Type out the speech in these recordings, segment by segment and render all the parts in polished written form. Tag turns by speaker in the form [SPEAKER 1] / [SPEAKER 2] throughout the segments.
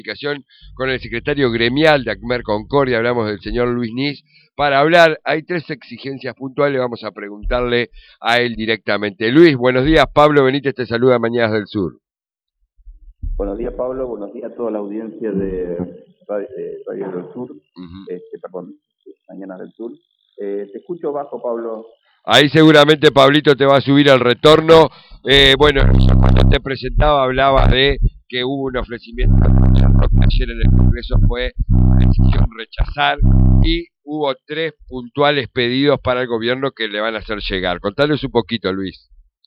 [SPEAKER 1] comunicación con el secretario gremial de ACMER Concordia, hablamos del señor Luis Nis, para hablar. Hay 3 exigencias puntuales, vamos a preguntarle a él directamente. Luis, buenos días, Pablo Benítez te saluda, Mañanas del Sur.
[SPEAKER 2] Buenos días, Pablo, buenos días a toda la audiencia de Radio del Sur, perdón, Mañanas del Sur. Te escucho bajo, Pablo.
[SPEAKER 1] Ahí seguramente Pablito te va a subir al retorno. Bueno, cuando te presentaba hablaba de que hubo un ofrecimiento que ayer en el Congreso fue la decisión rechazar y hubo 3 puntuales pedidos para el gobierno que le van a hacer llegar. Contanos un poquito, Luis.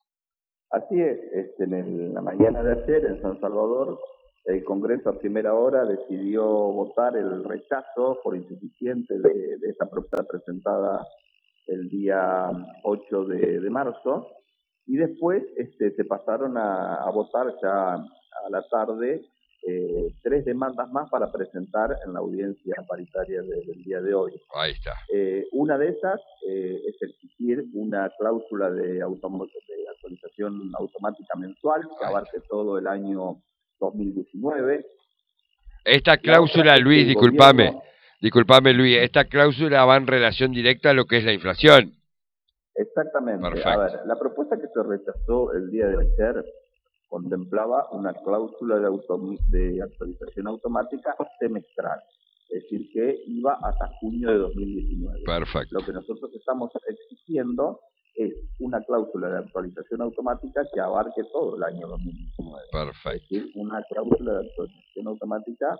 [SPEAKER 2] Así es, en la mañana de ayer en San Salvador, el Congreso a primera hora decidió votar el rechazo por insuficiente de esta propuesta presentada el día 8 de marzo, y después se pasaron a votar ya a la tarde 3 demandas más para presentar en la audiencia paritaria del día de hoy.
[SPEAKER 1] Ahí está.
[SPEAKER 2] Una de esas es exigir una cláusula de actualización automática mensual que abarque todo el año 2019.
[SPEAKER 1] Esta cláusula, Luis, disculpame Luis, esta cláusula va en relación directa a lo que es la inflación.
[SPEAKER 2] Exactamente.
[SPEAKER 1] Perfecto.
[SPEAKER 2] A ver, la propuesta que se rechazó el día de ayer contemplaba una cláusula de actualización automática semestral, es decir, que iba hasta junio de 2019.
[SPEAKER 1] Perfecto.
[SPEAKER 2] Lo que nosotros estamos exigiendo es una cláusula de actualización automática que abarque todo el año 2019.
[SPEAKER 1] Perfecto.
[SPEAKER 2] Es decir, una cláusula de actualización automática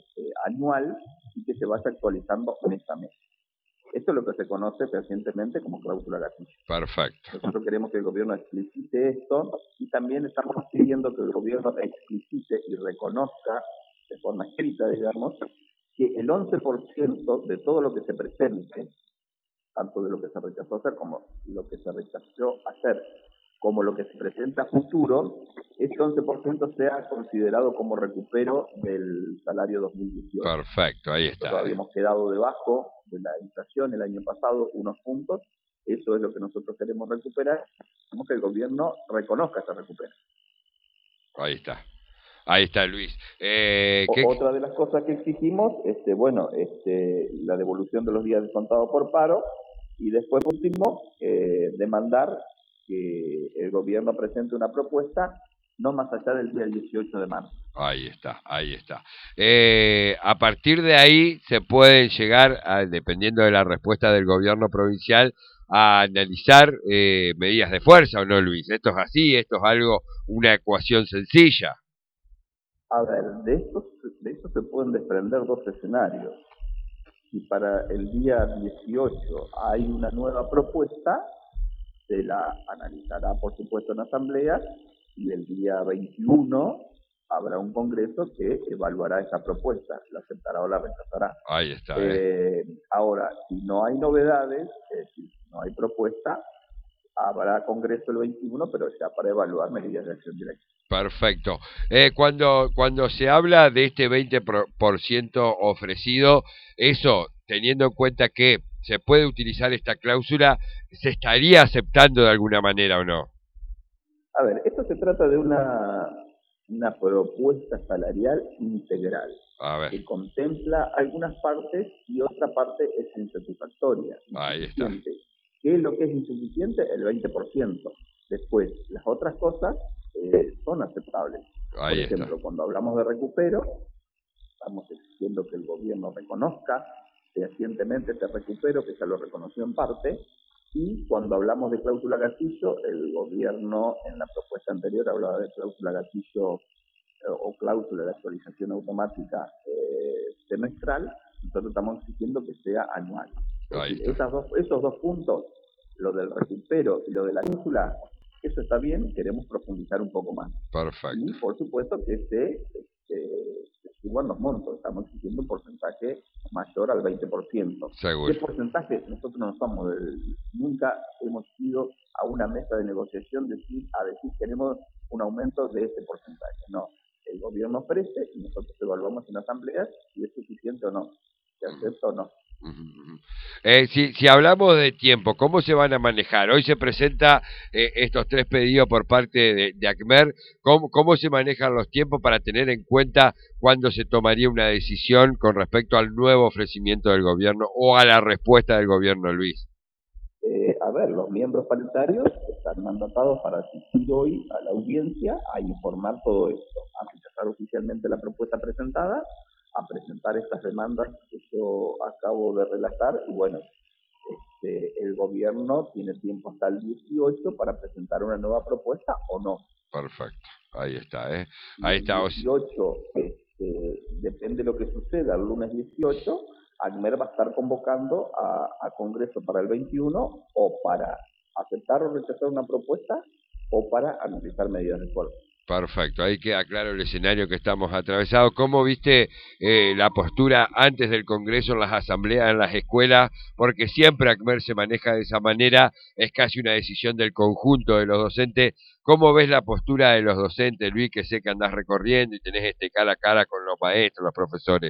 [SPEAKER 2] anual y que se vaya actualizando mes a mes. Esto es lo que se conoce recientemente como cláusula gatillo.
[SPEAKER 1] Perfecto.
[SPEAKER 2] Nosotros queremos que el gobierno explicite esto y también estamos pidiendo que el gobierno explicite y reconozca de forma escrita, digamos, que el 11% de todo lo que se presente, tanto de lo que se rechazó hacer como lo que se rechazó hacer, como lo que se presenta a futuro, ese 11% sea considerado como recupero del salario 2018.
[SPEAKER 1] Perfecto, ahí está.
[SPEAKER 2] Nosotros habíamos quedado debajo de la inflación el año pasado unos puntos, eso es lo que nosotros queremos recuperar, queremos que el gobierno reconozca esa recuperación.
[SPEAKER 1] Ahí está Luis.
[SPEAKER 2] Otra de las cosas que exigimos, la devolución de los días descontados por paro, y después, por último, demandar que el gobierno presente una propuesta no más allá del día 18 de marzo.
[SPEAKER 1] Ahí está. A partir de ahí se pueden llegar, dependiendo de la respuesta del gobierno provincial, a analizar medidas de fuerza, ¿o no, Luis? Esto es así, esto es una ecuación sencilla.
[SPEAKER 2] A ver, de esto se pueden desprender 2 escenarios. Si para el día 18 hay una nueva propuesta, se la analizará, por supuesto, en asamblea, y el día 21 habrá un congreso que evaluará esa propuesta, la aceptará o la rechazará.
[SPEAKER 1] Ahí está.
[SPEAKER 2] Ahora, si no hay novedades, si no hay propuesta, habrá congreso el 21, pero ya para evaluar medidas de acción directa.
[SPEAKER 1] Perfecto. Cuando se habla de este 20% ofrecido, eso, teniendo en cuenta que se puede utilizar esta cláusula, ¿se estaría aceptando de alguna manera o no?
[SPEAKER 2] A ver, esto se trata de una propuesta salarial integral que contempla algunas partes y otra parte es insatisfactoria.
[SPEAKER 1] Ahí está.
[SPEAKER 2] ¿Qué es lo que es insuficiente? El 20%. Después, las otras cosas son aceptables. Por ejemplo, cuando hablamos de recupero, estamos exigiendo que el gobierno reconozca fehacientemente este recupero, que ya lo reconoció en parte, y cuando hablamos de cláusula gatillo, el gobierno en la propuesta anterior hablaba de cláusula gatillo o cláusula de actualización automática semestral, nosotros estamos exigiendo que sea anual. Esos dos puntos, lo del recupero y lo de la cláusula, eso está bien, queremos profundizar un poco más.
[SPEAKER 1] Perfecto.
[SPEAKER 2] Y por supuesto que se suban los montos, estamos exigiendo un porcentaje mayor al 20%.
[SPEAKER 1] Seguro.
[SPEAKER 2] ¿Qué porcentaje? Nosotros no somos nunca hemos ido a una mesa de negociación a decir queremos un aumento de ese porcentaje. No, el gobierno ofrece y nosotros evaluamos en asamblea si es suficiente o no, si acepta o no.
[SPEAKER 1] Si hablamos de tiempo, ¿cómo se van a manejar? Hoy se presenta estos 3 pedidos por parte de ACMER. ¿Cómo se manejan los tiempos para tener en cuenta cuándo se tomaría una decisión con respecto al nuevo ofrecimiento del gobierno o a la respuesta del gobierno, Luis?
[SPEAKER 2] A ver, los miembros paritarios están mandatados para asistir hoy a la audiencia a informar todo esto, a rechazar oficialmente la propuesta presentada, a presentar estas demandas que yo acabo de relatar y bueno, el gobierno tiene tiempo hasta el 18 para presentar una nueva propuesta o no.
[SPEAKER 1] Perfecto, ahí está, ahí está.
[SPEAKER 2] El 18, depende de lo que suceda el lunes 18, ACMER va a estar convocando a Congreso para el 21 o para aceptar o rechazar una propuesta o para analizar medidas de reforma.
[SPEAKER 1] Perfecto, ahí queda claro el escenario que estamos atravesados. ¿Cómo viste la postura antes del Congreso en las asambleas, en las escuelas? Porque siempre ACMER se maneja de esa manera, es casi una decisión del conjunto de los docentes. ¿Cómo ves la postura de los docentes, Luis, que sé que andás recorriendo y tenés cara a cara con los maestros, los profesores?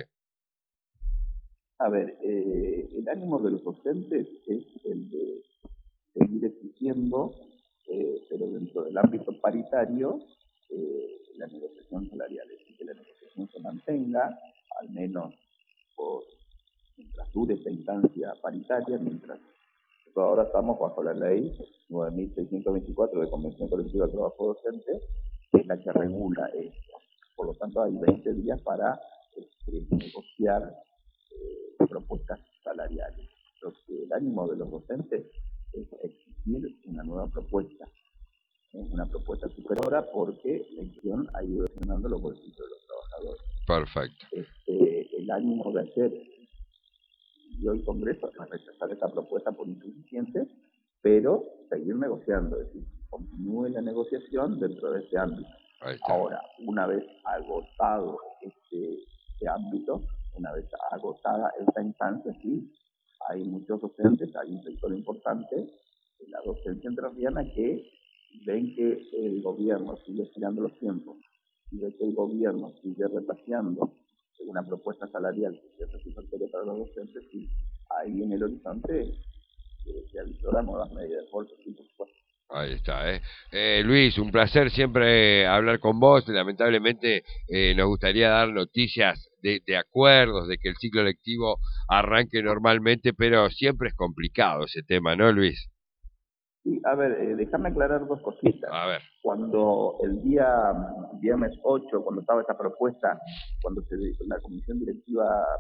[SPEAKER 2] A ver, el ánimo de los docentes es el de seguir exigiendo, pero dentro del ámbito paritario, la negociación salarial, es decir, que la negociación se mantenga, al menos mientras dure esta instancia paritaria, mientras ahora estamos bajo la ley 9.624 de Convención Colectiva de Trabajo Docente, que es la que regula esto. Por lo tanto, hay 20 días para negociar propuestas salariales. El ánimo de los docentes es exigir una nueva propuesta, una propuesta superiora, porque la inflación ha ido erosionando los bolsillos de los trabajadores.
[SPEAKER 1] Perfecto.
[SPEAKER 2] El ánimo de ayer y hoy Congreso es rechazar esta propuesta por insuficiente, pero seguir negociando, es decir, continúe la negociación dentro de este ámbito. Ahora, una vez agotado este ámbito, una vez agotada esta instancia, sí, hay muchos docentes, hay un sector importante de la docencia entrerriana que ven que el gobierno sigue estirando los tiempos y ve que el gobierno sigue repaseando una propuesta salarial que es satisfactoria para los docentes, y ahí en el horizonte se avisoran nuevas medidas de esfuerzo, sí, por supuesto.
[SPEAKER 1] Ahí está, Luis, un placer siempre hablar con vos. Lamentablemente nos gustaría dar noticias de acuerdos, de que el ciclo lectivo arranque normalmente, pero siempre es complicado ese tema, ¿no, Luis?
[SPEAKER 2] Sí, a ver, déjame aclarar dos cositas.
[SPEAKER 1] A ver.
[SPEAKER 2] Cuando el día viernes 8, cuando estaba esta propuesta, cuando la comisión directiva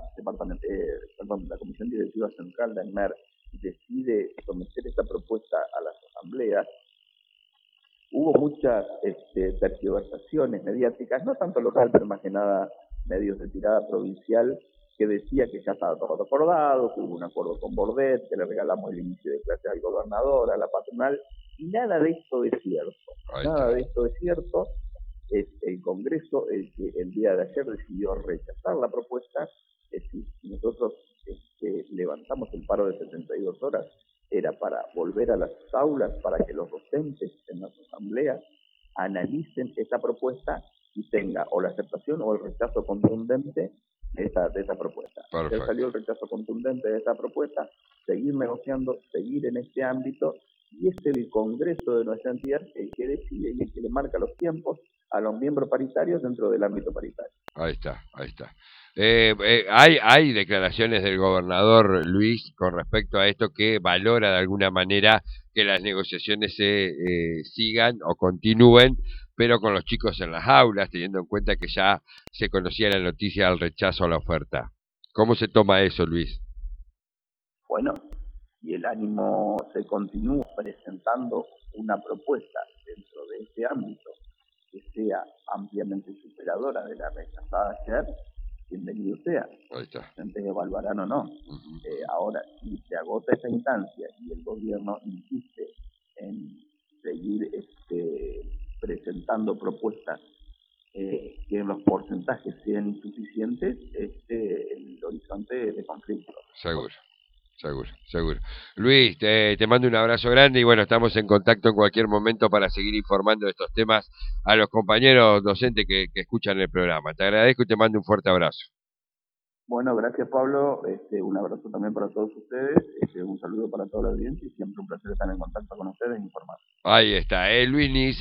[SPEAKER 2] la comisión directiva central de ACMER decide someter esta propuesta a las asambleas, hubo muchas tergiversaciones mediáticas, no tanto local, pero más que nada medios de tirada provincial, que decía que ya estaba todo acordado, que hubo un acuerdo con Bordet, que le regalamos el inicio de clase al gobernador, a la patronal, y nada de esto es cierto. Nada de esto es cierto. Es el Congreso el que el día de ayer decidió rechazar la propuesta. Es decir, si nosotros levantamos el paro de 72 horas, era para volver a las aulas, para que los docentes en las asambleas analicen esta propuesta y tenga o la aceptación o el rechazo contundente de esta propuesta. Ya salió el rechazo contundente de esta propuesta, seguir negociando, seguir en este ámbito, y es el Congreso de nuestra entidad el que decide y el que le marca los tiempos a los miembros paritarios dentro del ámbito paritario.
[SPEAKER 1] Ahí está, ahí está. Hay declaraciones del gobernador Luis con respecto a esto, que valora de alguna manera que las negociaciones se sigan o continúen, pero con los chicos en las aulas, teniendo en cuenta que ya se conocía la noticia del rechazo a la oferta. ¿Cómo se toma eso, Luis?
[SPEAKER 2] Bueno, y el ánimo se continúa presentando una propuesta dentro de este ámbito que sea ampliamente superadora de la rechazada ayer, bienvenido sea. Antes evaluarán o no. Ahora, si se agota esa instancia y el gobierno insiste en seguir presentando propuestas que en los porcentajes sean insuficientes, el horizonte de conflicto.
[SPEAKER 1] Seguro. Luis, te mando un abrazo grande y bueno, estamos en contacto en cualquier momento para seguir informando de estos temas a los compañeros docentes que escuchan el programa. Te agradezco y te mando un fuerte abrazo.
[SPEAKER 2] Bueno, gracias Pablo, un abrazo también para todos ustedes, un saludo para toda la audiencia y siempre un placer estar en contacto con ustedes e informar.
[SPEAKER 1] Ahí está, Luis Nis.